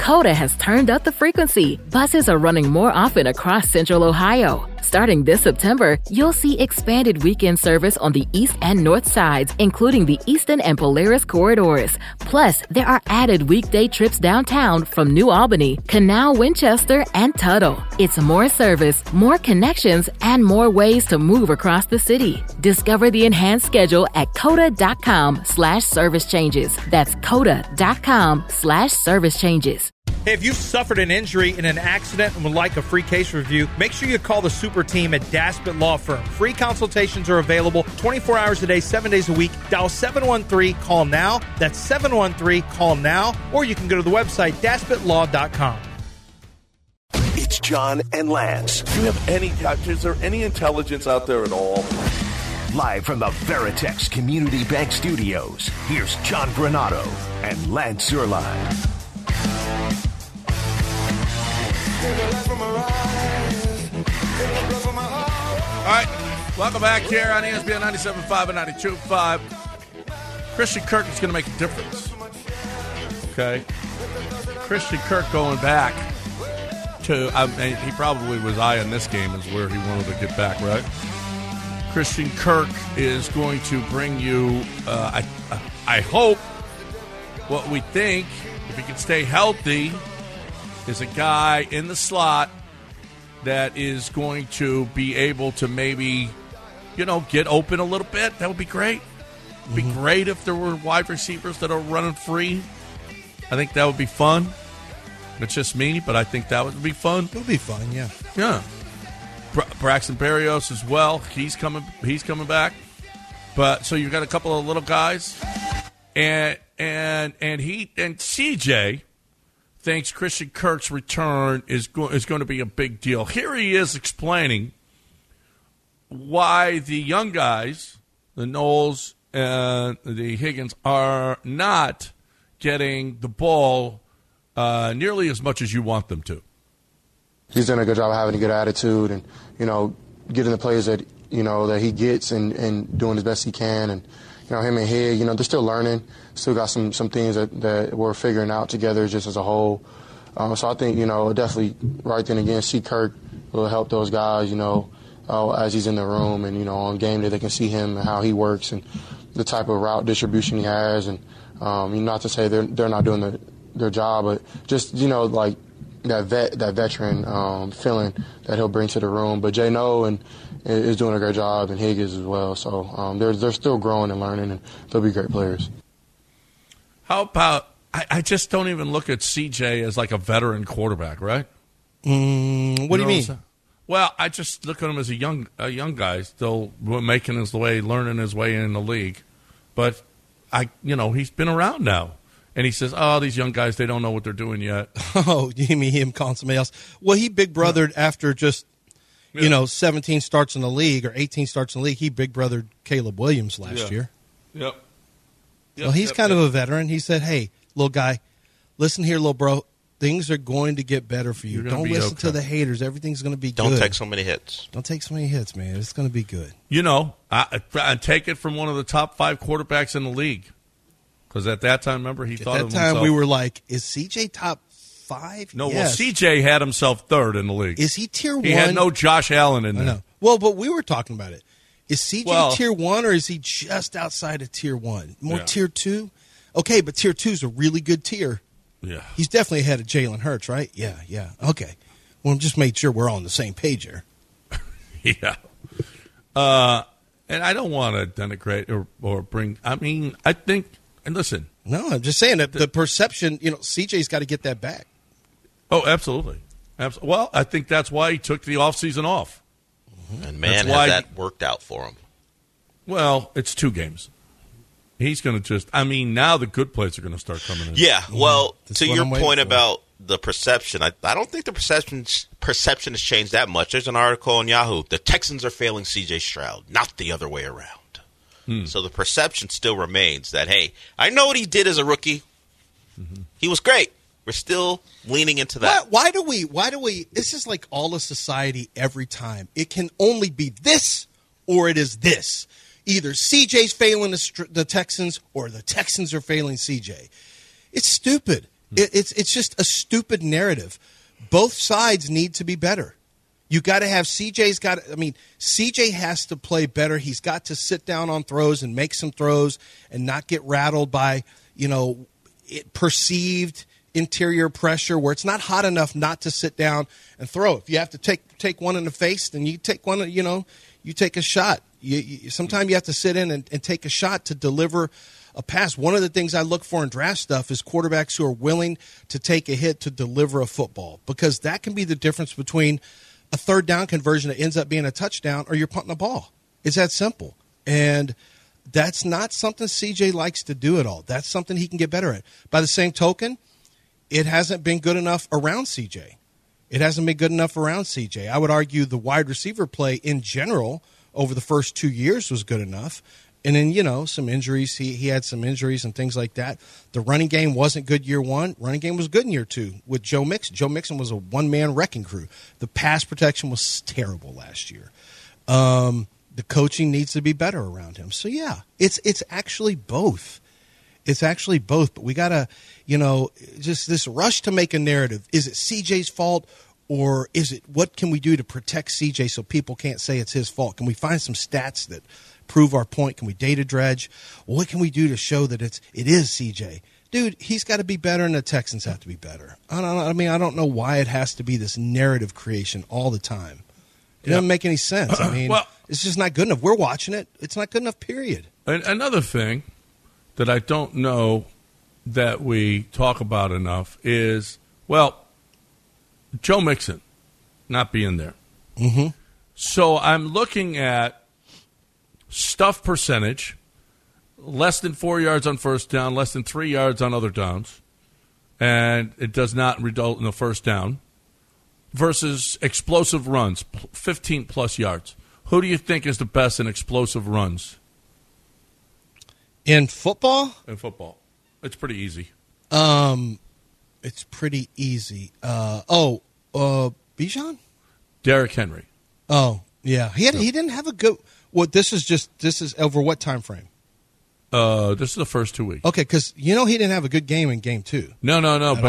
Coda has turned up the frequency. Buses are running more often across Central Ohio. Starting this September, you'll see expanded weekend service on the east and north sides, including the Eastern and Polaris corridors. Plus, there are added weekday trips downtown from New Albany, Canal, Winchester, and Tuttle. It's more service, more connections, and more ways to move across the city. Discover the enhanced schedule at coda.com/service changes. That's coda.com/service changes. Hey, if you've suffered an injury in an accident and would like a free case review, make sure you call the super team at Daspit Law Firm. Free consultations are available 24 hours a day, 7 days a week. Dial 713-CALL-NOW. That's 713-CALL-NOW. Or you can go to the website, daspitlaw.com. It's John and Lance. Do you have is there any intelligence out there at all? Live from the Veritex Community Bank Studios, here's John Granato and Lance Zierlein. All right, welcome back here on ESPN 97.5 and 92.5. Christian Kirk is going to make a difference. Okay? Christian Kirk going back to, he probably was eyeing this game as where he wanted to get back, right? Christian Kirk is going to bring you, I hope, what we think, if he can stay healthy, is a guy in the slot that is going to be able to maybe, get open a little bit. That would be great. It would be great if there were wide receivers that are running free. I think that would be fun. It's just me, but I think that would be fun. It would be fun, yeah. Yeah. Braxton Berrios as well. He's coming back. But so you've got a couple of little guys. And CJ thinks Christian Kirk's return is going to be a big deal. Here he is explaining why the young guys, the Knowles and the Higgins, are not getting the ball nearly as much as you want them to. He's done a good job of having a good attitude and, getting the plays that, that he gets and doing as best he can. And, him and Hig, they're still learning. Still got some things that we're figuring out together just as a whole. So I think, definitely right then again, see Kirk will help those guys, as he's in the room and, on game day they can see him and how he works and the type of route distribution he has. And not to say they're not doing their job, but just, like that veteran feeling that he'll bring to the room. But Jay Noe is doing a great job, and Higgins as well. So they're still growing and learning, and they'll be great players. How about I just don't even look at CJ as like a veteran quarterback, right? What do you mean? Well, I just look at him as a young guy, still making his way, learning his way in the league. But he's been around now. And he says, these young guys, they don't know what they're doing yet. Oh, you mean him calling somebody else? Well, he big brothered after just, 17 starts in the league or 18 starts in the league. He big brothered Caleb Williams last year. Yep. Well, he's kind of a veteran. He said, hey, little guy, listen here, little bro. Things are going to get better for you. Don't listen to the haters. Everything's going to be good. Don't take so many hits. Don't take so many hits, man. It's going to be good. I take it from one of the top 5 quarterbacks in the league. Because at that time, remember, he thought of himself. At that time, we were like, is CJ top 5? No, yes. Well, CJ had himself 3rd in the league. Is he tier 1? He had no Josh Allen in there. I know. Well, but we were talking about it. Is CJ tier 1 or is he just outside of tier 1? More tier 2? Okay, but tier 2 is a really good tier. Yeah. He's definitely ahead of Jalen Hurts, right? Yeah. Okay. Well, just made sure we're all on the same page here. Yeah. And I don't want to denigrate or bring – I think – and listen. No, I'm just saying that the perception, CJ's got to get that back. Oh, absolutely. Well, I think that's why he took the offseason off. And, man, has that worked out for him. Well, it's 2 games. He's going to just – now the good plays are going to start coming in. Yeah, well, to your point about the perception, I don't think the perception has changed that much. There's an article on Yahoo. The Texans are failing C.J. Stroud, not the other way around. So the perception still remains that, hey, I know what he did as a rookie. Mm-hmm. He was great. We're still leaning into that. Why do we – this is like all of society every time. It can only be this or it is this. Either CJ's failing the Texans or the Texans are failing CJ. It's stupid. It's just a stupid narrative. Both sides need to be better. You got to have CJ has to play better. He's got to sit down on throws and make some throws and not get rattled by, perceived interior pressure where it's not hot enough not to sit down and throw. If you have to take one in the face, then you take one, you take a shot. Sometimes you have to sit in and take a shot to deliver a pass. One of the things I look for in draft stuff is quarterbacks who are willing to take a hit to deliver a football, because that can be the difference between a third down conversion that ends up being a touchdown or you're punting the ball. It's that simple. And that's not something CJ likes to do at all. That's something he can get better at. By the same token, it hasn't been good enough around CJ. I would argue the wide receiver play in general over the first 2 years was good enough. And then, some injuries. He had some injuries and things like that. The running game wasn't good year one. Running game was good in year two with Joe Mixon. Joe Mixon was a one-man wrecking crew. The pass protection was terrible last year. The coaching needs to be better around him. So, yeah, it's actually both. But we got to, just this rush to make a narrative. Is it CJ's fault, or is it what can we do to protect CJ so people can't say it's his fault? Can we find some stats that prove our point? Can we data dredge? What can we do to show that it is CJ? Dude, he's got to be better, and the Texans have to be better. I don't know why it has to be this narrative creation all the time. It doesn't make any sense. It's just not good enough. We're watching it. It's not good enough, period. Another thing that I don't know that we talk about enough is, Joe Mixon not being there. Mm-hmm. So I'm looking at stuff percentage, less than 4 yards on first down, less than 3 yards on other downs, and it does not result in a first down, versus explosive runs, 15-plus yards. Who do you think is the best in explosive runs? In football? In football. It's pretty easy. It's pretty easy. Bijan? Derrick Henry. Oh, yeah. He didn't have a good – this is over what time frame? This is the first 2 weeks. Okay, because he didn't have a good game in game two. No.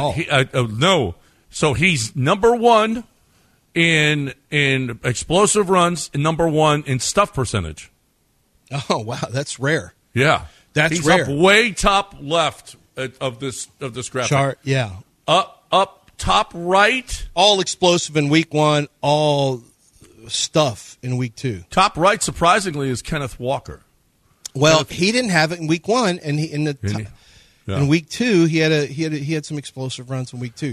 No. So he's number one in explosive runs and number one in stuff percentage. Oh, wow. That's rare. Yeah. He's rare. Up way top left of this graphic. Chart, yeah. Up top right. All explosive in week one, all stuff in week two. Top right, surprisingly, is Kenneth Walker. Well, he didn't have it in week one, and in week two he had some explosive runs in week two.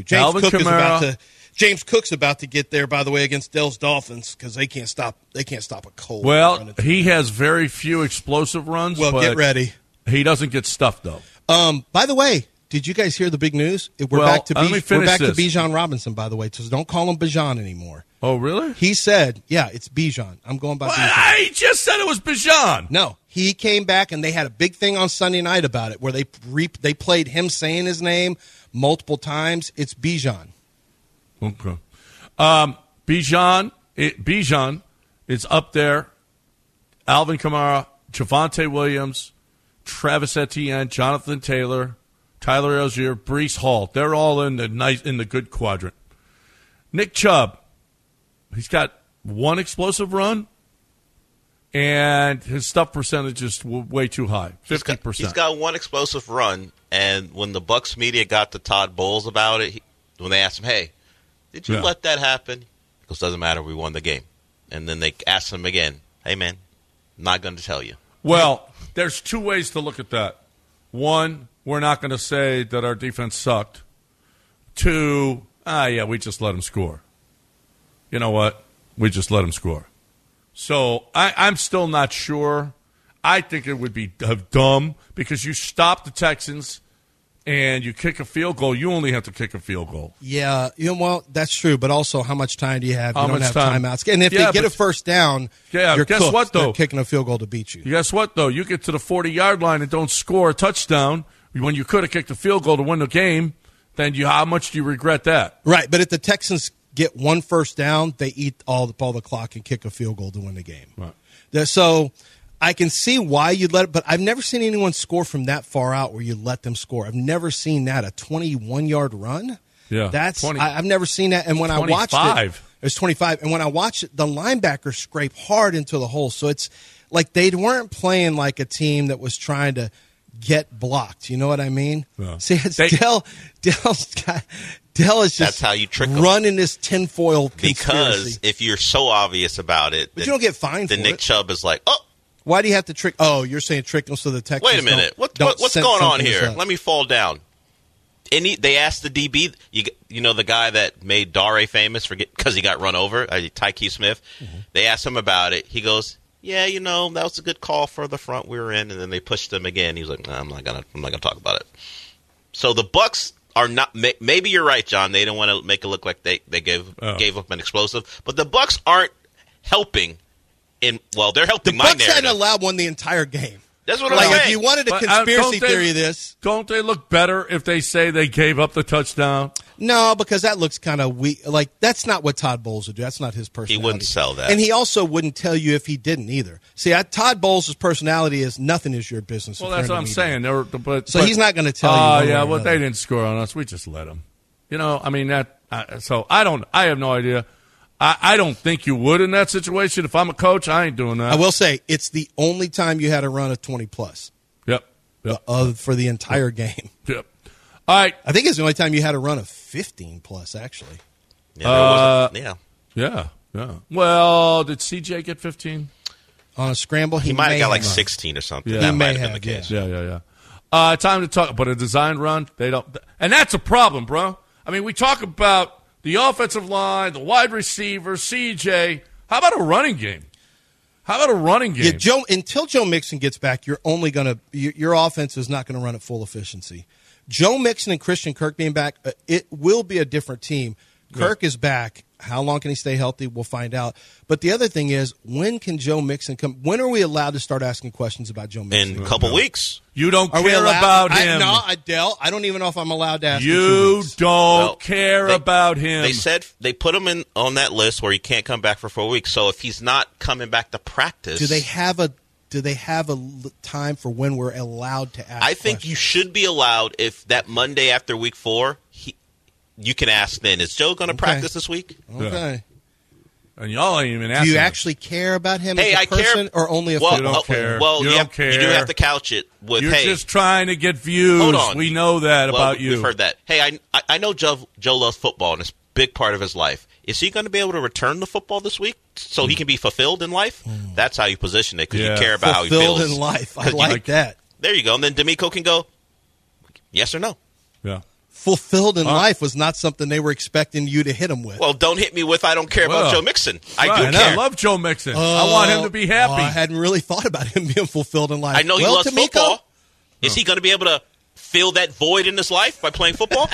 James Cook's about to get there, by the way, against Dell's Dolphins, because they can't stop a cold. Well, he has very few explosive runs. Well, get ready. He doesn't get stuffed though. By the way, did you guys hear the big news? We're back to Bijan Robinson, by the way. So don't call him Bijan anymore. Oh, really? He said, "Yeah, it's Bijan. I'm going by Bijan." He just said it was Bijan. No, he came back and they had a big thing on Sunday night about it, where they played him saying his name multiple times. It's Bijan. Okay. Bijan is up there. Alvin Kamara, Javonte Williams, Travis Etienne, Jonathan Taylor, Tyler Algier, Breece Hall. They're all in the good quadrant. Nick Chubb, he's got one explosive run, and his stuff percentage is way too high, 50%. He's got one explosive run, and when the Bucs media got to Todd Bowles about it, when they asked him, "Hey, did you let that happen?" He goes, "Doesn't matter. We won the game." And then they asked him again, "Hey, man, I'm not going to tell you." Well, there's two ways to look at that. One, we're not going to say that our defense sucked. Two, we just let them score. You know what? We just let them score. So I'm still not sure. I think it would be dumb because you stop the Texans and you kick a field goal. You only have to kick a field goal. Yeah, well, that's true. But also, how much time do you have? You don't have timeouts. And if they get a first down, you're guess cooked. What, though? They're kicking a field goal to beat you. Guess what, though? You get to the 40-yard line and don't score a touchdown when you could have kicked a field goal to win the game, then how much do you regret that? Right, but if the Texans get one first down, they eat all the clock and kick a field goal to win the game. Right. So I can see why you'd let it, but I've never seen anyone score from that far out where you let them score. I've never seen that, a 21-yard run. Yeah, that's I've never seen that. And when 25. I watched it was 25. And when I watched it, the linebacker scraped hard into the hole. So it's like they weren't playing like a team that was trying to get blocked. You know what I mean? Yeah. See, it's Dell is just that's how you trick running this tinfoil conspiracy. Because if you're so obvious about it, but you don't get fined then for Nick it. Chubb is like, oh. Why do you have to trick? Oh, you're saying trick them so the Texans wait a minute. What's going on here? Let me fall down. And they asked the DB, you know the guy that made Dare famous because he got run over, Tyke Smith. Mm-hmm. They asked him about it. He goes, yeah, you know, that was a good call for the front we were in. And then they pushed him again. He was like, nah, I'm not gonna talk about it. So the Bucs are not. Maybe you're right, John. They don't want to make it look like they gave up an explosive. But the Bucs aren't helping. They're helping my narrative. The Bucs hadn't allowed one the entire game. That's what I'm saying. If you wanted a conspiracy theory of this. Don't they look better if they say they gave up the touchdown? No, because that looks kind of weak. Like, that's not what Todd Bowles would do. That's not his personality. He wouldn't sell that. And he also wouldn't tell you if he didn't either. See, Todd Bowles' personality is nothing is your business. Well, that's what I'm saying. So he's not going to tell you. Oh, yeah, well, they didn't score on us. We just let them. You know, I mean, so I have no idea. I don't think you would in that situation. If I'm a coach, I ain't doing that. I will say, it's the only time you had a run of 20-plus. Yep. For the entire game. Yep. All right. I think it's the only time you had a run of 15-plus, actually. Yeah. Well, did CJ get 15? On a scramble, he might have got like 16 or something. Yeah. That might have been the case. Yeah. Time to talk. But a design run, they don't. And that's a problem, bro. I mean, we talk about the offensive line, the wide receiver, CJ. How about a running game? Yeah, until Joe Mixon gets back, you're only going to your offense is not going to run at full efficiency. Joe Mixon and Christian Kirk being back, it will be a different team. Kirk is back. How long can he stay healthy? We'll find out. But the other thing is, when can Joe Mixon come? When are we allowed to start asking questions about Joe Mixon? In a couple weeks. You don't care about him. No, Adele, I don't even know if I'm allowed to ask you. Don't care about him. They said they put him on that list where he can't come back for 4 weeks. So if he's not coming back to practice, do they have a time for when we're allowed to ask? I think you should be allowed if that Monday after week 4, you can ask then. Is Joe going to practice this week? Okay. Yeah. And y'all ain't even asking. Do you actually care about him as a I person or only a football player? Well, you don't care. You do have to couch it with, You're just trying to get views. Hold on. We know that about you. We've heard that. Hey, I know Joe loves football, and it's a big part of his life. Is he going to be able to return the football this week so he can be fulfilled in life? That's how you position it, because you care about how he feels. Fulfilled in life. I like that. There you go. And then D'Amico can go, yes or no. Yeah. Fulfilled in life was not something they were expecting you to hit him with. Well, don't hit me with I don't care about Joe Mixon. I do care. I love Joe Mixon. I want him to be happy. I hadn't really thought about him being fulfilled in life. I know he loves football. Is he going to be able to fill that void in his life by playing football?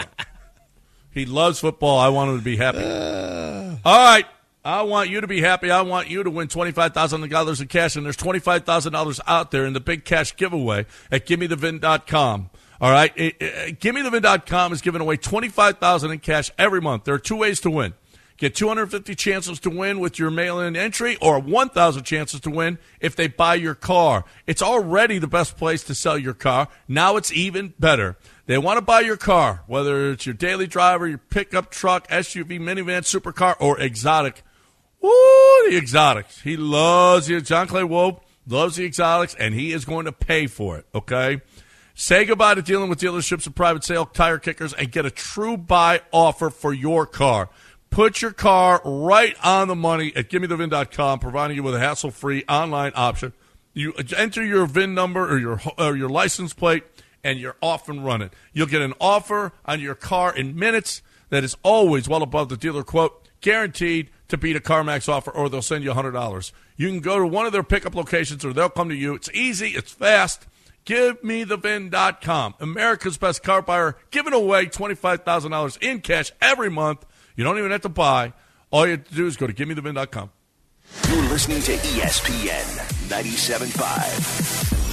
He loves football. I want him to be happy. All right. I want you to be happy. I want you to win $25,000 in cash, and there's $25,000 out there in the big cash giveaway at GimmeTheVin.com. All right, GimmeTheVin.com is giving away $25,000 in cash every month. There are 2 ways to win. Get 250 chances to win with your mail-in entry, or 1,000 chances to win if they buy your car. It's already the best place to sell your car. Now it's even better. They want to buy your car, whether it's your daily driver, your pickup truck, SUV, minivan, supercar, or exotic. Woo, the exotics. He loves you. John Clay Wolf loves the exotics, and he is going to pay for it, okay? Say goodbye to dealing with dealerships and private sale tire kickers and get a true buy offer for your car. Put your car right on the money at GimmeTheVin.com, providing you with a hassle-free online option. You enter your VIN number or your license plate, and you're off and running. You'll get an offer on your car in minutes that is always well above the dealer quote, guaranteed to beat a CarMax offer, or they'll send you $100. You can go to one of their pickup locations, or they'll come to you. It's easy. It's fast. GiveMeTheVin.com, America's best car buyer, giving away $25,000 in cash every month. You don't even have to buy. All you have to do is go to GiveMeTheVin.com. You're listening to ESPN 97.5.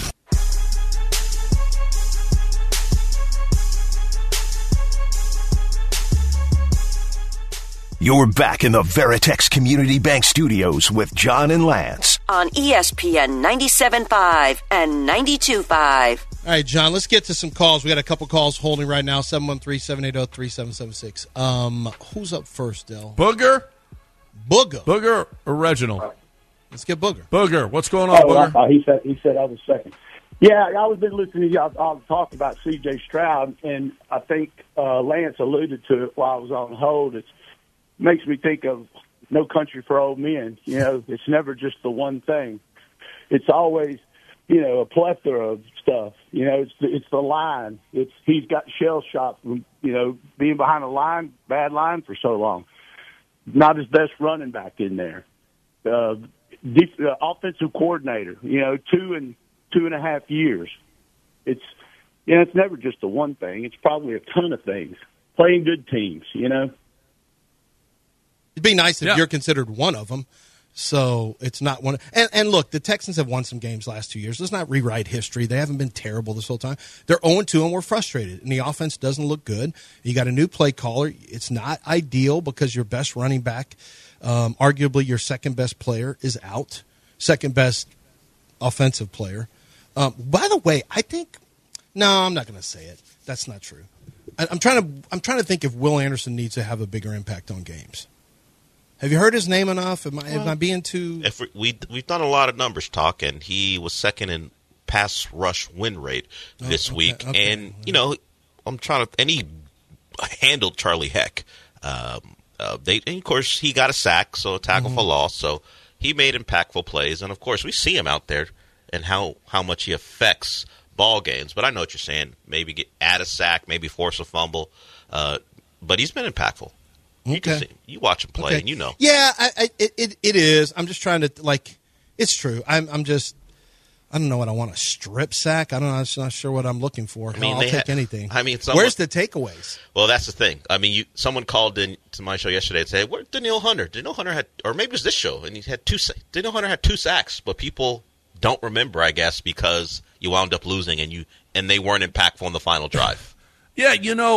You're back in the Veritex Community Bank Studios with John and Lance on ESPN 97.5 and 92.5. All right, John, let's get to some calls. We got a couple calls holding right now, 713-780-3776. Who's up first, Dell? Booger or Reginald? Let's get Booger. Booger, what's going on, Booger? He said I was second. Yeah, I was been listening to y'all talk about C.J. Stroud, and I think Lance alluded to it while I was on hold. It makes me think of No Country for Old Men. You know, it's never just the one thing. It's always, a plethora of stuff. It's the line. He's got shell shock from, being behind a bad line for so long. Not his best running back in there. Offensive coordinator, 2.5 years. It's never just the one thing. It's probably a ton of things. Playing good teams, It'd be nice if you're considered one of them. So it's not one. And look, the Texans have won some games last 2 years. Let's not rewrite history. They haven't been terrible this whole time. They're 0-2 and we're frustrated. And the offense doesn't look good. You got a new play caller. It's not ideal because your best running back, arguably your second best player, is out. Second best offensive player. By the way, I'm not going to say it. That's not true. I'm trying to think if Will Anderson needs to have a bigger impact on games. Have you heard his name enough? Am I being too? We've done a lot of numbers talk, and he was second in pass rush win rate this week. Okay. And and he handled Charlie Heck. And of course he got a sack, so a tackle for loss. So he made impactful plays, and of course we see him out there and how much he affects ball games. But I know what you're saying. Maybe add a sack, maybe force a fumble. But he's been impactful. Okay. You watch him play, and you know. Yeah, it is. I'm just trying to it's true. I don't know what I want, a strip sack. I'm not sure what I'm looking for. I'll take anything. Where's the takeaways? Well, that's the thing. Someone called in to my show yesterday and said, "Where's Danielle Hunter?" Danielle Hunter had, or maybe it was this show, and he had Danielle Hunter had 2 sacks, but people don't remember, I guess, because you wound up losing and they weren't impactful in the final drive. Yeah,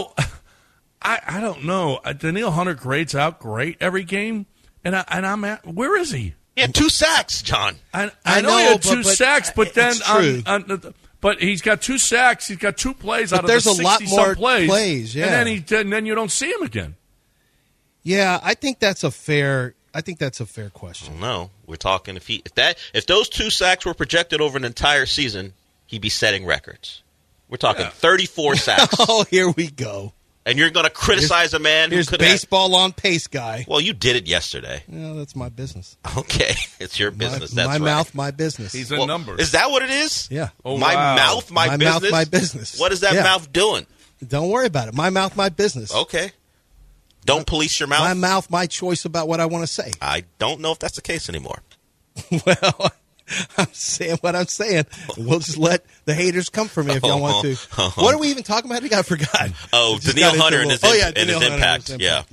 I don't know. Danielle Hunter grades out great every game, and I'm at, where is he? He had 2 sacks, John. I know he had 2 sacks, but then but he's got 2 sacks. He's got 2 plays out of the 60-some plays. Yeah. And then you don't see him again. Yeah, I think that's a fair question. No, we're talking if those 2 sacks were projected over an entire season, he'd be setting records. We're talking 34 sacks. Oh, here we go. And you're going to criticize a man who could baseball on pace guy. Well, you did it yesterday. Yeah, that's my business. Okay, it's your business. That's my right. mouth, my business. He's in numbers. Is that what it is? Yeah. Oh, my mouth, my business? Mouth, my business. What is that mouth doing? Don't worry about it. My mouth, my business. Okay. Don't police your mouth? My mouth, my choice about what I want to say. I don't know if that's the case anymore. Well, I'm saying what I'm saying. We'll just let the haters come for me if y'all want to. What are we even talking about? I forgot. Oh, Danielle Hunter and his impact. Yeah.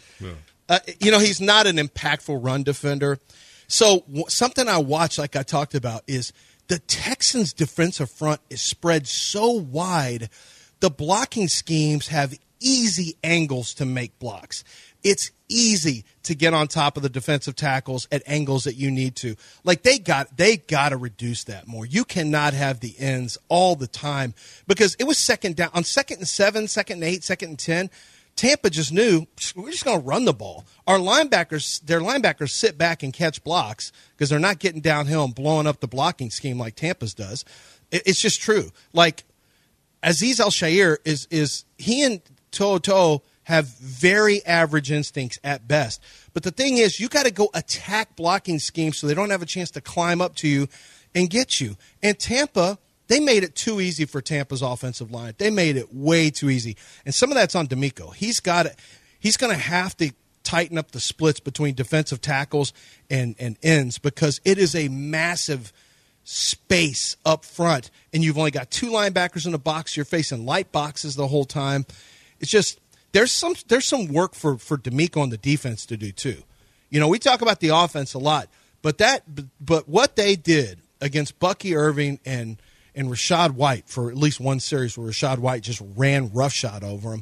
He's not an impactful run defender. So something I watch, like I talked about, is the Texans' defensive front is spread so wide. The blocking schemes have easy angles to make blocks. It's easy to get on top of the defensive tackles at angles that you need to. Like they got to reduce that more. You cannot have the ends all the time because it was second down on 2nd and 7, 2nd and 8, 2nd and 10. Tampa just knew we're just going to run the ball. Their linebackers sit back and catch blocks because they're not getting downhill and blowing up the blocking scheme like Tampa's does. It's just true. Like Azeez Al-Shaair is he and Toto have very average instincts at best. But the thing is, you got to go attack blocking schemes so they don't have a chance to climb up to you and get you. And Tampa, they made it too easy for Tampa's offensive line. They made it way too easy. And some of that's on D'Amico. He's going to have to tighten up the splits between defensive tackles and ends because it is a massive space up front. And you've only got 2 linebackers in the box. You're facing light boxes the whole time. It's just there's some work for D'Amico on the defense to do too. We talk about the offense a lot, but what they did against Bucky Irving and Rachaad White for at least one series where Rachaad White just ran roughshod over him,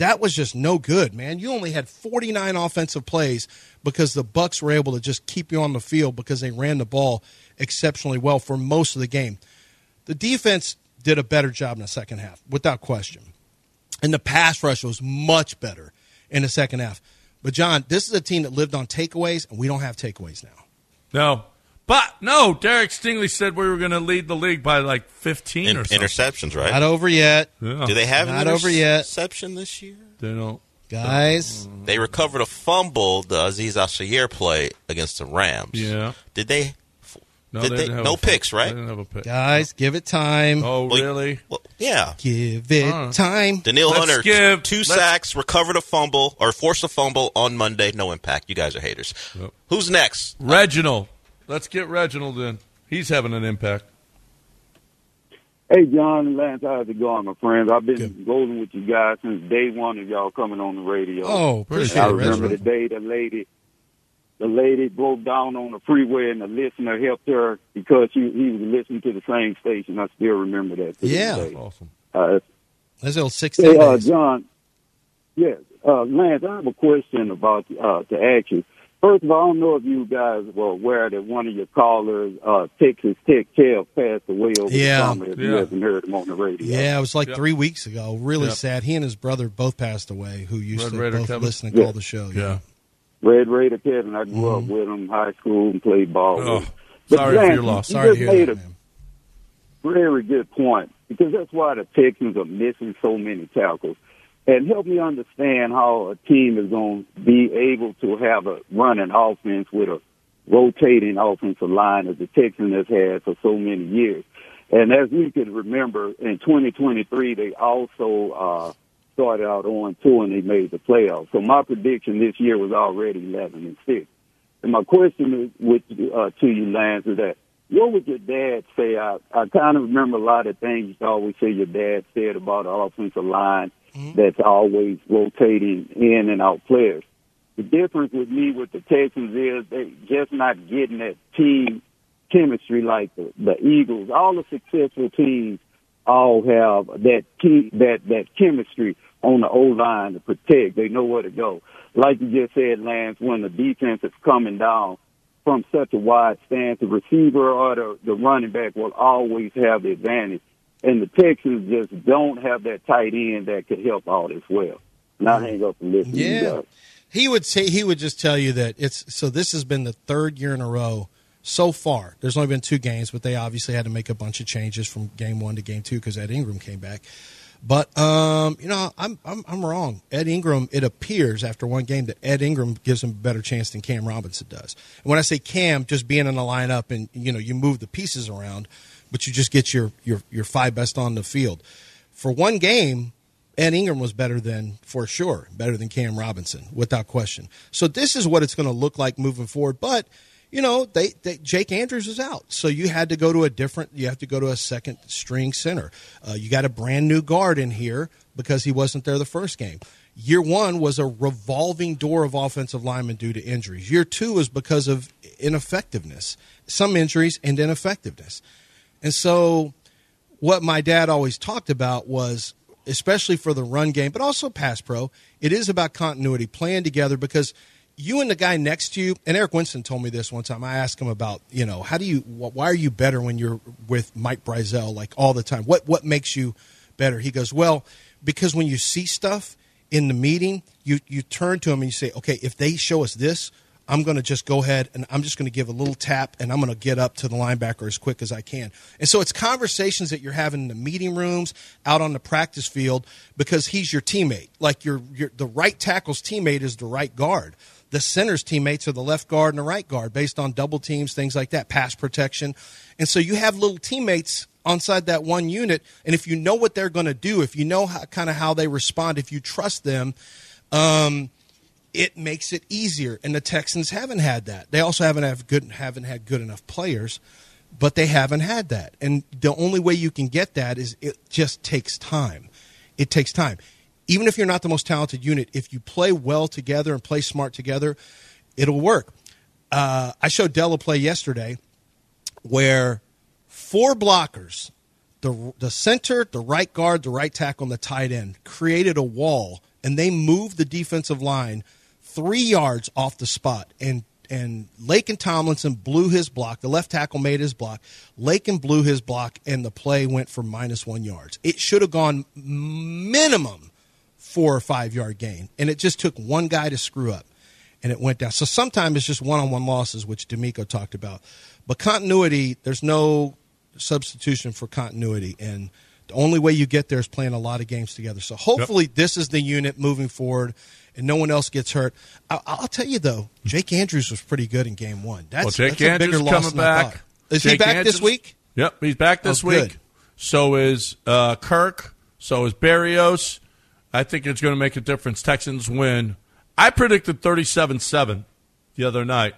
that was just no good, man. You only had 49 offensive plays because the Bucs were able to just keep you on the field because they ran the ball exceptionally well for most of the game. The defense did a better job in the second half, without question. And the pass rush was much better in the second half. But, John, this is a team that lived on takeaways, and we don't have takeaways now. No. But, no, Derek Stingley said we were going to lead the league by like 15 or something. Interceptions, right? Not over yet. Yeah. Do they have an interception this year? They don't. Guys. They recovered a fumble, the Azeez Al-Shaair play against the Rams. Yeah. Did they? No, No picks, right? They didn't have a pick. Guys, give it time. Oh, really? Well, yeah. Give it time. Daniil Hunter, two sacks, recovered a fumble, or forced a fumble on Monday. No impact. You guys are haters. Yep. Who's next? Reginald. Let's get Reginald in. He's having an impact. Hey, John and Lance, how's it going, my friends? I've been rolling with you guys since day one of y'all coming on the radio. Oh, appreciate it, I remember the day the lady broke down on the freeway and the listener helped her because he was listening to the same station. I still remember that. Yeah. That's awesome. That's old 16 days. John, Lance, I have a question about to ask you. First of all, I don't know if you guys were aware that one of your callers, Texas Tech Kev, passed away over the summer. If you haven't heard him on the radio. Yeah, it was like 3 weeks ago. Really sad. He and his brother both passed away, who used to both listen and call the show. Yeah. Red Raider Kevin, I grew up with him, high school, and played ball with him. Sorry for your loss. Sorry to hear that, man. Very good point, because that's why the Texans are missing so many tackles. And help me understand how a team is going to be able to have a running offense with a rotating offensive line as the Texans has had for so many years. And as we can remember, in 2023, they also started out 0-2 and they made the playoffs. So my prediction this year was already 11-6. And my question is to you, Lance, is that what would your dad say? I kind of remember a lot of things you always say your dad said about the offensive line. That's always rotating in and out players. The difference with me with the Texans is they just not getting that team chemistry like the Eagles. All the successful teams all have that chemistry on the O-line to protect. They know where to go. Like you just said, Lance, when the defense is coming down from such a wide stance, the receiver or the running back will always have the advantage. And the Texans just don't have that tight end that could help out as well. And I hang up and listen to you guys. He would just tell you that this has been the third year in a row so far. There's only been 2 games, but they obviously had to make a bunch of changes from game 1 to game 2 because Ed Ingram came back. But I'm wrong. Ed Ingram, it appears after one game that Ed Ingram gives him a better chance than Cam Robinson does. And when I say Cam, just being in the lineup and you move the pieces around, but you just get your 5 best on the field. For one game, Ed Ingram was better than Cam Robinson, without question. So this is what it's going to look like moving forward. But, Jake Andrews is out. So you have to go to a second string center. You got a brand new guard in here because he wasn't there the first game. Year 1 was a revolving door of offensive linemen due to injuries. Year 2 is because of ineffectiveness, some injuries and ineffectiveness. And so what my dad always talked about was, especially for the run game, but also pass pro, it is about continuity, playing together, because you and the guy next to you, and Eric Winston told me this one time. I asked him about, why are you better when you're with Mike Brizell, like all the time? What makes you better? He goes, well, because when you see stuff in the meeting, you turn to him and you say, okay, if they show us this, I'm going to just go ahead and I'm just going to give a little tap and I'm going to get up to the linebacker as quick as I can. And so it's conversations that you're having in the meeting rooms, out on the practice field, because he's your teammate. Like the right tackle's teammate is the right guard. The center's teammates are the left guard and the right guard based on double teams, things like that, pass protection. And so you have little teammates inside that one unit. And if you know what they're going to do, if you know how they respond, if you trust them, it makes it easier. And the Texans haven't had that. They also haven't had good enough players, but they haven't had that. And the only way you can get that is it just takes time. It takes time. Even if you're not the most talented unit, if you play well together and play smart together, it'll work. I showed Dell a play yesterday where 4 blockers, the center, the right guard, the right tackle, and the tight end, created a wall and they moved the defensive line 3 yards off the spot, and Laken Tomlinson blew his block. The left tackle made his block. Laken blew his block, and the play went for -1 yards. It should have gone minimum 4 or 5 yard gain, and it just took one guy to screw up, and it went down. So sometimes it's just one-on-one losses, which D'Amico talked about. But continuity, there's no substitution for continuity, and the only way you get there is playing a lot of games together. So hopefully this is the unit moving forward, and no one else gets hurt. I'll tell you, though, Jake Andrews was pretty good in game one. Jake Andrews is coming back. Is he back this week? Yep, he's back this week. Good. So is Kirk. So is Berrios. I think it's going to make a difference. Texans win. I predicted 37-7 the other night.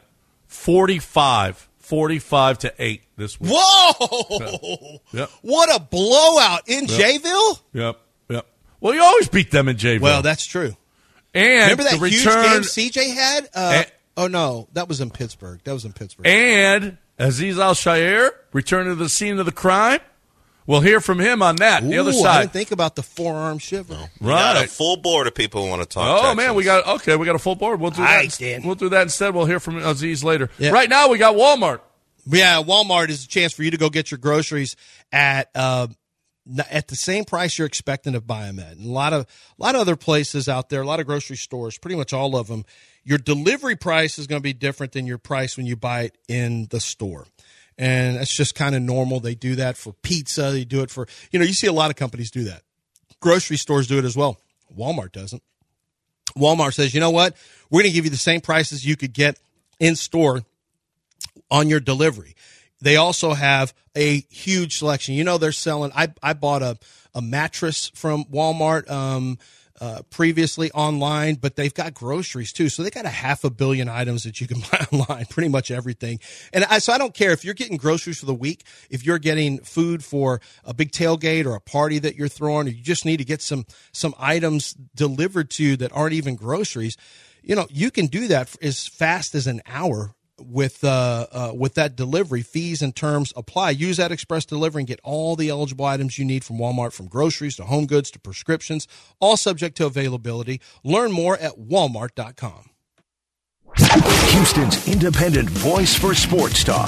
45-8 this week. Whoa! Yep. What a blowout in Jayville? Yep. Well, you always beat them in Jayville. Well, that's true. And remember that the huge return, game CJ had? Oh, no. That was in Pittsburgh. And Azeez Al-Shaair returned to the scene of the crime. We'll hear from him on that. Ooh, the other side. I didn't think about the forearm shiver. We got a full board of people who want to talk. Oh, man, we got a full board. We'll do that. We'll do that instead. We'll hear from Azeez later. Yeah. Right now, we got Walmart. Yeah, Walmart is a chance for you to go get your groceries at the same price you're expecting to buy them at. And a lot of other places out there, a lot of grocery stores, pretty much all of them, your delivery price is going to be different than your price when you buy it in the store. And that's just kind of normal. They do that for pizza. They do it for, you see a lot of companies do that. Grocery stores do it as well. Walmart doesn't. Walmart says, you know what? We're going to give you the same prices you could get in store on your delivery. They also have a huge selection. They're selling. I bought a mattress from Walmart previously online, but they've got groceries too. So they got 500 million items that you can buy online, pretty much everything. And so I don't care if you're getting groceries for the week, if you're getting food for a big tailgate or a party that you're throwing, or you just need to get some items delivered to you that aren't even groceries. You can do that as fast as an hour with that delivery. Fees and terms apply. Use that express delivery and get all the eligible items you need from Walmart, from groceries to home goods to prescriptions, all subject to availability. Learn more at walmart.com. Houston's independent voice for sports talk.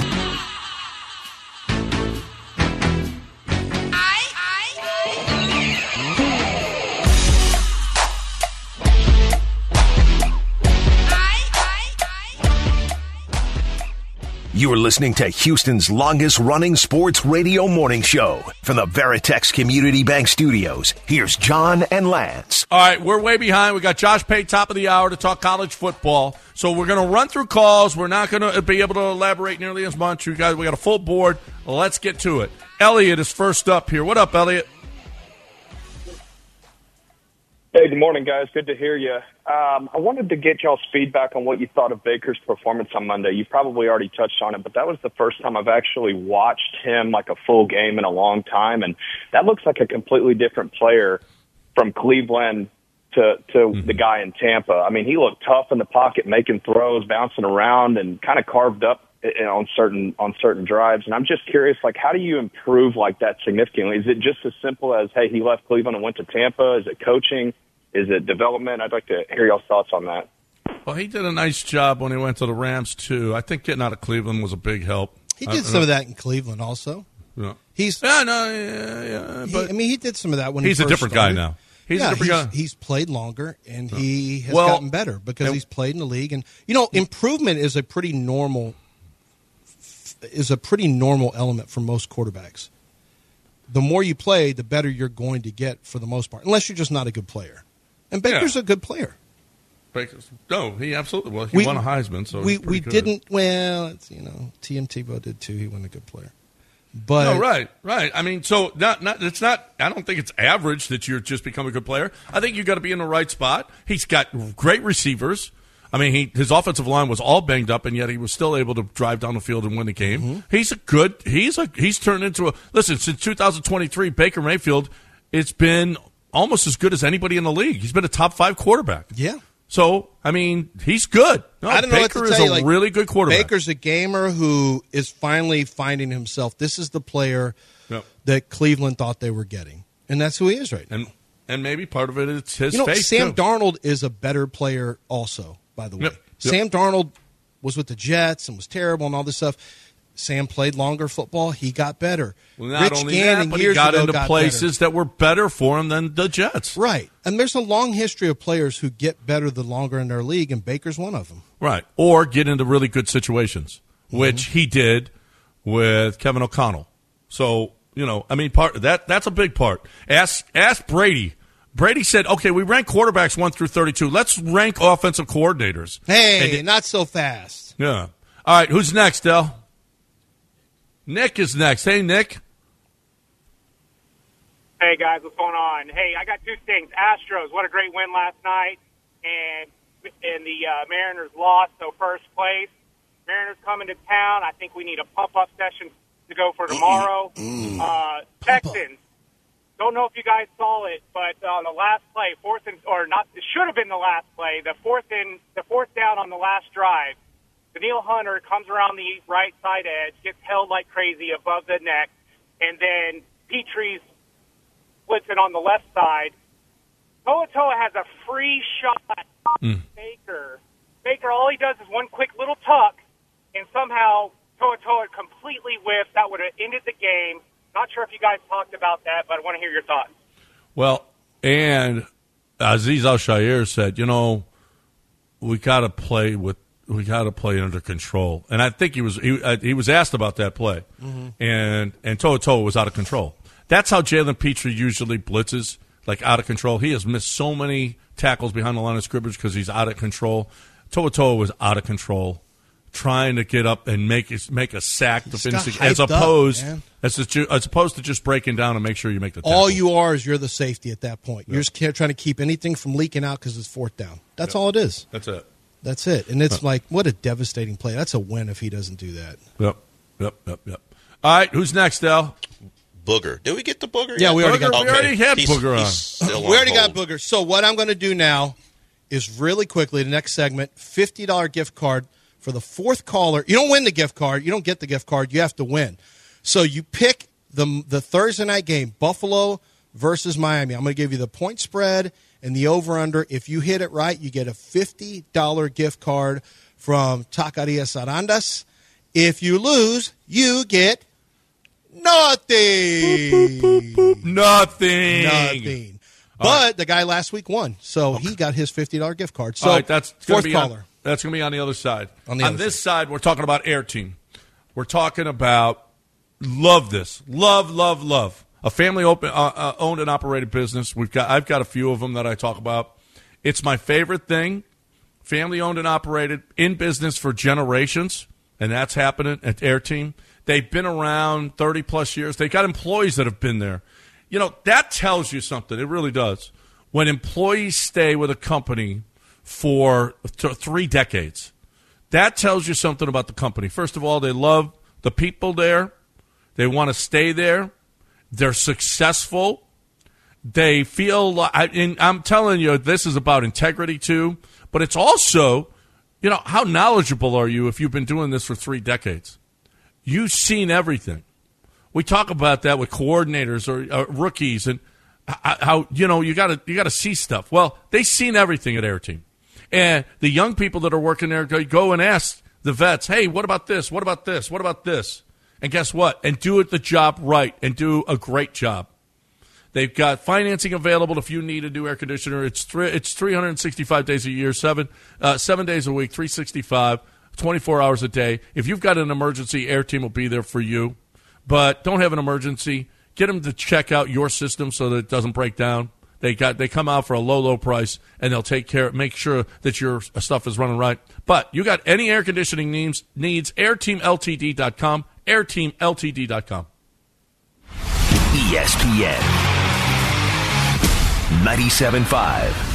You are listening to Houston's longest-running sports radio morning show from the Veritex Community Bank Studios. Here's John and Lance. All right, we're way behind. We got Josh Pate, top of the hour, to talk college football. So we're going to run through calls. We're not going to be able to elaborate nearly as much. We got a full board. Let's get to it. Elliot is first up here. What up, Elliot? Hey, good morning, guys. Good to hear you. I wanted to get y'all's feedback on what you thought of Baker's performance on Monday. You probably already touched on it, but that was the first time I've actually watched him like a full game in a long time, and that looks like a completely different player from Cleveland to the guy in Tampa. I mean, he looked tough in the pocket, making throws, bouncing around, and kind of carved up on certain drives. And I'm just curious, like, how do you improve like that significantly? Is it just as simple as, hey, he left Cleveland and went to Tampa? Is it coaching? Is it development? I'd like to hear y'all's thoughts on that. Well, he did a nice job when he went to the Rams, too. I think getting out of Cleveland was a big help. He did some of that in Cleveland also. Yeah. But he did some of that when he's he first a different started. guy now. He's a different guy. He's played longer, and he has gotten better because he's played in the league. And, improvement is a pretty normal element for most quarterbacks. The more you play, the better you're going to get for the most part, unless you're just not a good player. And Baker's a good player. He absolutely was. He won a Heisman, so we didn't. Well, T.M. Tebow did too. He wasn't a good player. But no, right. I mean, so it's not. I don't think it's average that you're just become a good player. I think you got to be in the right spot. He's got great receivers. I mean, his offensive line was all banged up, and yet he was still able to drive down the field and win the game. Mm-hmm. He's turned into listen, since 2023, Baker Mayfield, it's been almost as good as anybody in the league. He's been a top 5 quarterback. Yeah. So, I mean, he's good. I don't know Baker what to tell you. Is a really good quarterback. Baker's a gamer who is finally finding himself. This is the player that Cleveland thought they were getting, and that's who he is right now. And maybe part of it is his You know, faith, Sam too. Darnold is a better player also, by the way. Yep. Sam Darnold was with the Jets and was terrible and all this stuff. Sam played longer football. He got better. Well, not Rich only Gannon that, but he years got ago into got places that were better for him than the Jets. Right. And there's a long history of players who get better the longer in their league, and Baker's one of them. Right. Or get into really good situations, which he did with Kevin O'Connell. So, I mean, that's a big part. Ask Brady. Brady said, okay, we rank quarterbacks 1 through 32. Let's rank offensive coordinators. Hey, not so fast. Yeah. All right, who's next, Del? Nick is next. Hey, Nick. Hey, guys, what's going on? Hey, I got two things. Astros, what a great win last night, and the Mariners lost, so first place. Mariners coming to town. I think we need a pump-up session to go for tomorrow. Texans, don't know if you guys saw it, but on the last play, it should have been the last play, the fourth down on the last drive, Daniil Hunter comes around the right side edge, gets held like crazy above the neck, and then Petrie's splits it on the left side. Toa has a free shot. Baker, all he does is one quick little tuck, and somehow Toa completely whiffs. That would have ended the game. Not sure if you guys talked about that, but I want to hear your thoughts. Well, and Aziz Al-Shaair said, we got to play under control. And I think he was asked about that play. And Toa was out of control. That's how Jalen Petrie usually blitzes, like out of control. He has missed so many tackles behind the line of scrimmage because he's out of control. Toa was out of control, trying to get up and make a sack to finish, as opposed to just breaking down and make sure you make the tackle. All you are is you're the safety at that point. You're just trying to keep anything from leaking out because it's fourth down. That's all it is. That's it. That's it. And it's like, what a devastating play. That's a win if he doesn't do that. Yep. All right, who's next, Al? Booger. Did we get the Booger? Yeah, we already got We already had Booger on. We already got Booger. So what I'm going to do now is really quickly, the next segment, $50 gift card for the fourth caller. You don't win the gift card. You don't get the gift card. You have to win. So you pick the Thursday night game, Buffalo versus Miami. I'm going to give you the point spread and the over-under. If you hit it right, you get a $50 gift card from Taquerias Arandas. If you lose, you get nothing. Nothing. But the guy last week won, so he got his $50 gift card. So all right, that's fourth caller. That's going to be on the other side. On this side, we're talking about Air Team. We're talking about love this. Love. A family owned and operated business. I've got a few of them that I talk about. It's my favorite thing. Family owned and operated, in business for generations, and that's happening at Air Team. They've been around 30-plus years. They got employees that have been there. That tells you something. It really does. When employees stay with a company for 3 decades, that tells you something about the company. First of all, they love the people there. They want to stay there. They're successful. They feel like, and I'm telling you, this is about integrity too, but it's also, how knowledgeable are you if you've been doing this for 3 decades? You've seen everything. We talk about that with coordinators or rookies and how, you got to see stuff. Well, they've seen everything at Air Team. And the young people that are working there go and ask the vets, hey, what about this? What about this? What about this? And guess what? And do the job right and do a great job. They've got financing available if you need a new air conditioner. It's 365 days a year, 7 days a week, 365, 24 hours a day. If you've got an emergency, Air Team will be there for you. But don't have an emergency. Get them to check out your system so that it doesn't break down. They come out for a low price, and they'll make sure that your stuff is running right. But you got any air conditioning needs, airteamltd.com, airteamltd.com. ESPN 97.5.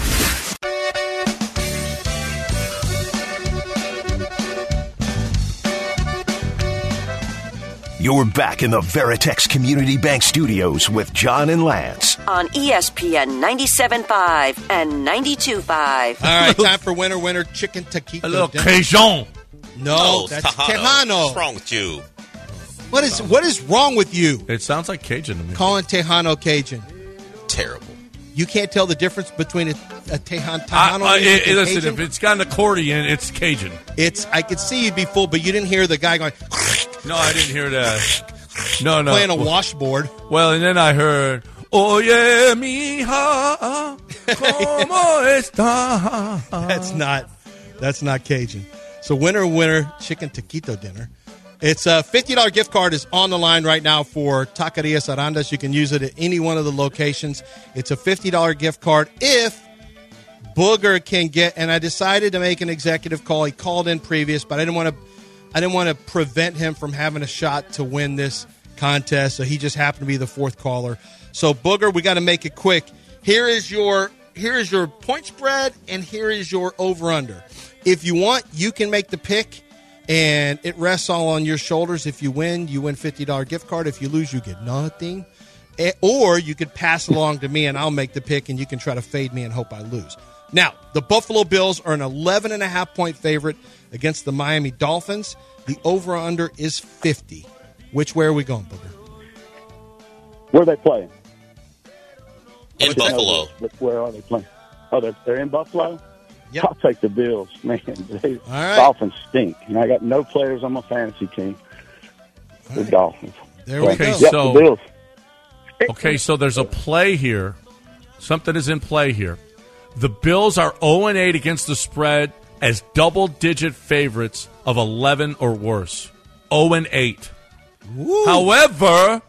You're back in the Veritex Community Bank Studios with John and Lance. On ESPN 97.5 and 92.5. All right, time for winner, chicken taquito. A little Cajun. No, that's Tejano. What's wrong with you? What is wrong with you? It sounds like Cajun to me. Calling Tejano Cajun. Terrible. You can't tell the difference between a Tejano music and listen, Cajun? if it's got an accordion, it's Cajun. I could see you'd be full, but you didn't hear the guy going. No, I didn't hear that. No. Playing a washboard. Well, and then I heard, Oye, mija, ¿cómo está? That's not Cajun. So winner, chicken taquito dinner. It's a $50 gift card is on the line right now for Taquerias Arandas. You can use it at any one of the locations. It's a $50 gift card if Booger can get. And I decided to make an executive call. He called in previous, but I didn't want to prevent him from having a shot to win this contest. So he just happened to be the fourth caller. So Booger, we got to make it quick. Here is your point spread, and here is your over/under. If you want, you can make the pick. And it rests all on your shoulders. If you win $50 gift card. If you lose, you get nothing. Or you could pass along to me, and I'll make the pick, and you can try to fade me and hope I lose. Now, the Buffalo Bills are an 11.5-point favorite against the Miami Dolphins. The over-under is 50. Which way are we going, Booger? Where are they playing? In Buffalo. Where are they playing? Oh, they're in Buffalo? Yep. I'll take the Bills, man. All right. Dolphins stink, and I got no players on my fantasy team. The Dolphins. There we go. The Bills. Okay, so there's a play here. Something is in play here. The Bills are 0-8 against the spread as double-digit favorites of 11 or worse. 0-8. However,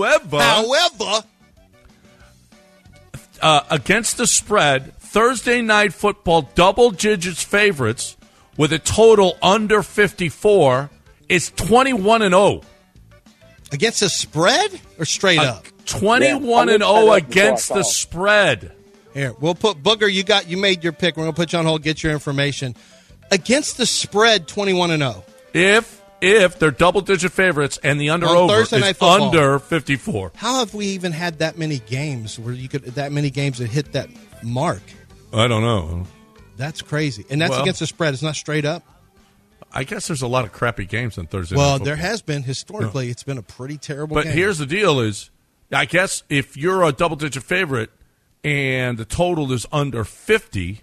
against the spread, Thursday Night Football double digits favorites with a total under 54 is 21-0. Against the spread or straight up? 21-0 against the spread. Here, we'll put Booger. You made your pick. We're gonna put you on hold. Get your information. Against the spread, 21-0. If they're double digit favorites and the under over is under 54. How have we even had that many games where you could that hit that mark? I don't know. That's crazy, and that's against the spread. It's not straight up. I guess there's a lot of crappy games on Thursday. Well, there has been historically. No. It's been a pretty terrible. But game. Here's the deal: is I guess if you're a double digit favorite and the total is under 54,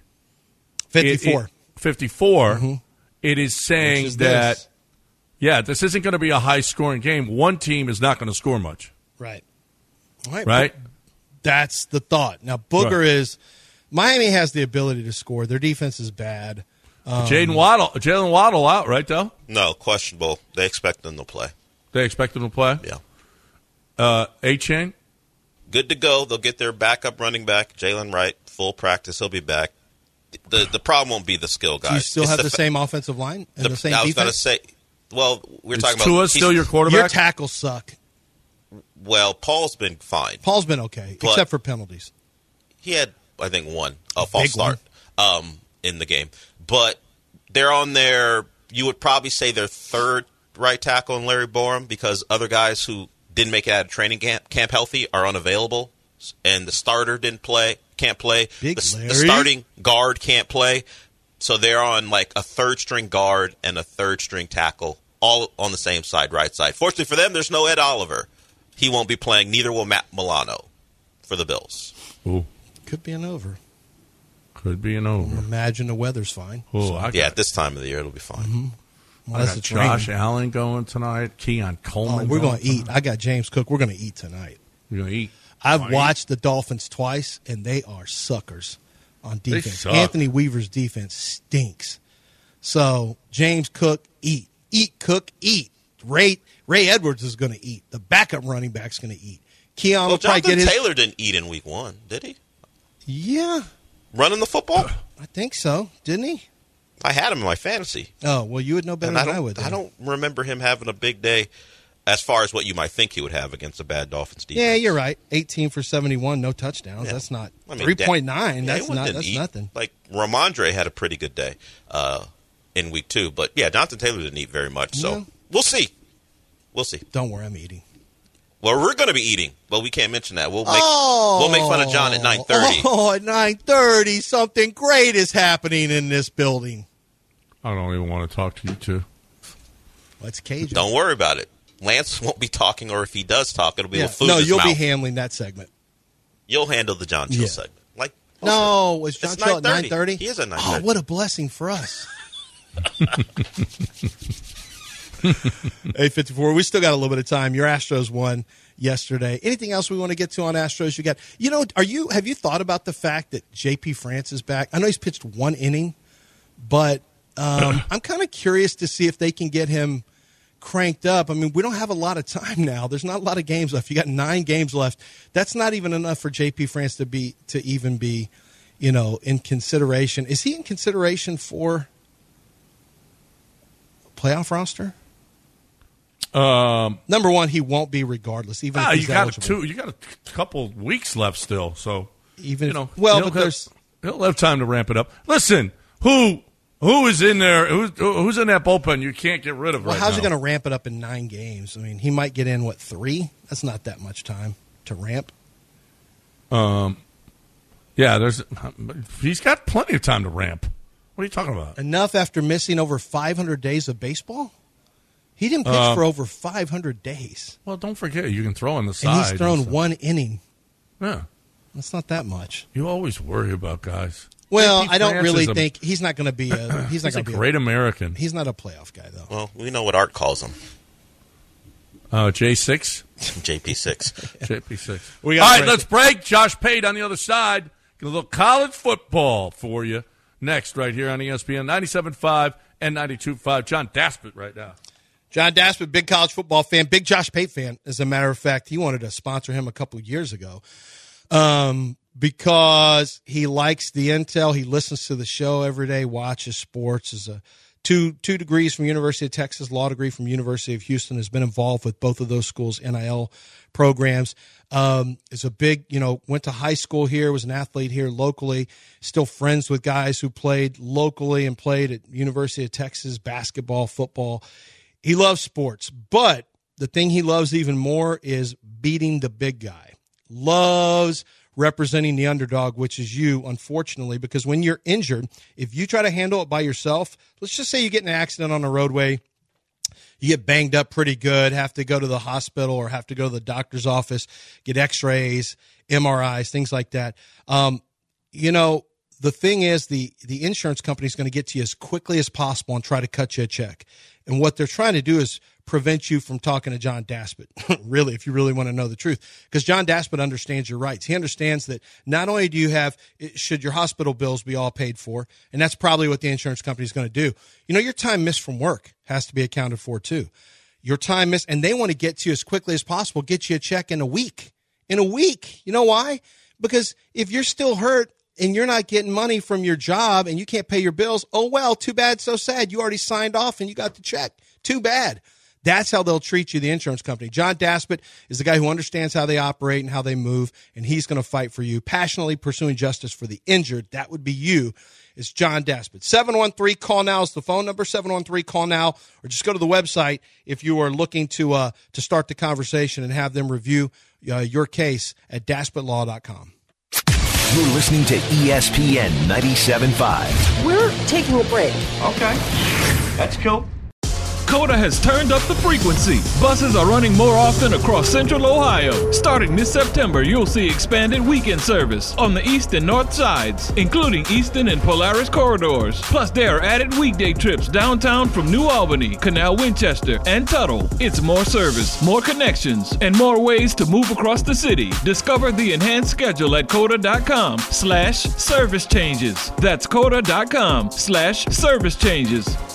mm-hmm. It is saying that. This. Yeah, this isn't going to be a high-scoring game. One team is not going to score much. Right. Right? That's the thought. Now, Booger is – Miami has the ability to score. Their defense is bad. Jalen Waddle out, right, though? No, questionable. They expect him to play. They expect him to play? Yeah. A-Chain? Good to go. They'll get their backup running back, Jalen Wright, full practice. He'll be back. The problem won't be the skill guys. Do you still have the same offensive line and the same defense? I was going to say – well, we're talking about Tua still your quarterback? Your tackles suck. Well, Paul's been fine. Paul's been okay, except for penalties. He had, I think, a false start in the game. But they're on their, you would probably say their third right tackle in Larry Borum because other guys who didn't make it out of training camp healthy are unavailable. And the starter can't play. The starting guard can't play. So they're on like a third-string guard and a third-string tackle, all on the same side, right side. Fortunately for them, there's no Ed Oliver. He won't be playing. Neither will Matt Milano for the Bills. Ooh. Could be an over. Imagine the weather's fine. Ooh, at this time of the year, it'll be fine. Mm-hmm. Well, I got Josh Allen going tonight. Keon Coleman. We're going to eat. I got James Cook. We're going to eat tonight. You're going to eat? I've watched the Dolphins twice, and they are suckers on defense. Anthony Weaver's defense stinks. So, James Cook, eat. Eat, Cook, eat. Ray Edwards is going to eat. The backup running back's going to eat. Keon will probably get his... Taylor didn't eat in week 1, did he? Yeah. Running the football? I think so. Didn't he? I had him in my fantasy. Oh, well, you would know better than I would. I don't remember him having a big day as far as what you might think he would have against a bad Dolphins defense. Yeah, you're right. 18 for 71, no touchdowns. Yeah. That's not 3.9. That's nothing. Like Ramondre had a pretty good day in week 2, but yeah, Jonathan Taylor didn't eat very much. So we'll see. Don't worry, I'm eating. Well, we're going to be eating, but we can't mention that. We'll make fun of John at 9:30. Oh, at 9:30, something great is happening in this building. I don't even want to talk to you two. Let's cage it. Don't worry about it. Lance won't be talking, or if he does talk, it'll be a food. No, in his you'll mouth. be handling that segment. You'll handle the John Chill segment. No, was John Chill at 9:30? He is at 9:30. Oh, what a blessing for us. 8:54. We still got a little bit of time. Your Astros won yesterday. Anything else we want to get to on Astros? You got, have you thought about the fact that JP France is back? I know he's pitched one inning, but I'm kind of curious to see if they can get him cranked up. I mean, we don't have a lot of time now. There's not a lot of games left. You got 9 games left. That's not even enough for JP France to even be, in consideration. Is he in consideration for playoff roster? Number one, he won't be regardless. Even if he's eligible. You got a couple weeks left still, so even he'll have time to ramp it up. Listen, who is in there? Who's in that bullpen? You can't get rid of. Well, right how's now? he going to ramp it up in 9 games? I mean, he might get in 3. That's not that much time to ramp. Yeah, he's got plenty of time to ramp. What are you talking about? Enough after missing over 500 days of baseball? He didn't pitch for over 500 days. Well, don't forget, you can throw on the side. And he's thrown 1 inning. Yeah. That's not that much. You always worry about guys. Well, I don't really think he's not going to be he's a great American. He's not a playoff guy, though. Well, we know what Art calls him. J6? JP6. JP6. All right, let's break. Josh Pate on the other side. Get a little college football for you next right here on ESPN 97.5 and 92.5. John Daspit right now. John Daspit, big college football fan, big Josh Pate fan, as a matter of fact. He wanted to sponsor him a couple of years ago because he likes the intel. He listens to the show every day, watches sports. Is a two degrees from University of Texas, law degree from University of Houston, has been involved with both of those schools' NIL programs. Is a big, went to high school here, was an athlete here locally, still friends with guys who played locally and played at University of Texas, basketball, football. He loves sports, but the thing he loves even more is beating the big guy. Loves representing the underdog, which is you, unfortunately, because when you're injured, if you try to handle it by yourself, let's just say you get in an accident on the roadway, you get banged up pretty good, have to go to the hospital or have to go to the doctor's office, get x-rays, MRIs, things like that. The thing is the insurance company is going to get to you as quickly as possible and try to cut you a check. And what they're trying to do is prevent you from talking to John Daspit, really, if you really want to know the truth. Because John Daspit understands your rights. He understands that not only do you have, should your hospital bills be all paid for, and that's probably what the insurance company is going to do. Your time missed from work has to be accounted for too. Your time missed, and they want to get to you as quickly as possible, get you a check in a week. In a week. You know why? Because if you're still hurt, and you're not getting money from your job and you can't pay your bills, oh, well, too bad, so sad. You already signed off and you got the check. Too bad. That's how they'll treat you, the insurance company. John Daspit is the guy who understands how they operate and how they move, and he's going to fight for you, passionately pursuing justice for the injured. That would be you. It's John Daspit. 713-CALL-NOW is the phone number, 713-CALL-NOW, or just go to the website if you are looking to start the conversation and have them review your case at DaspitLaw.com. You're listening to ESPN 97.5. We're taking a break. Okay. That's cool. Coda has turned up the frequency. Buses are running more often across Central Ohio. Starting this September, you'll see expanded weekend service on the east and north sides, including Eastern and Polaris corridors. Plus, there are added weekday trips downtown from New Albany, Canal Winchester, and Tuttle. It's more service, more connections, and more ways to move across the city. Discover the enhanced schedule at Coda.com/service changes. That's Coda.com/service changes.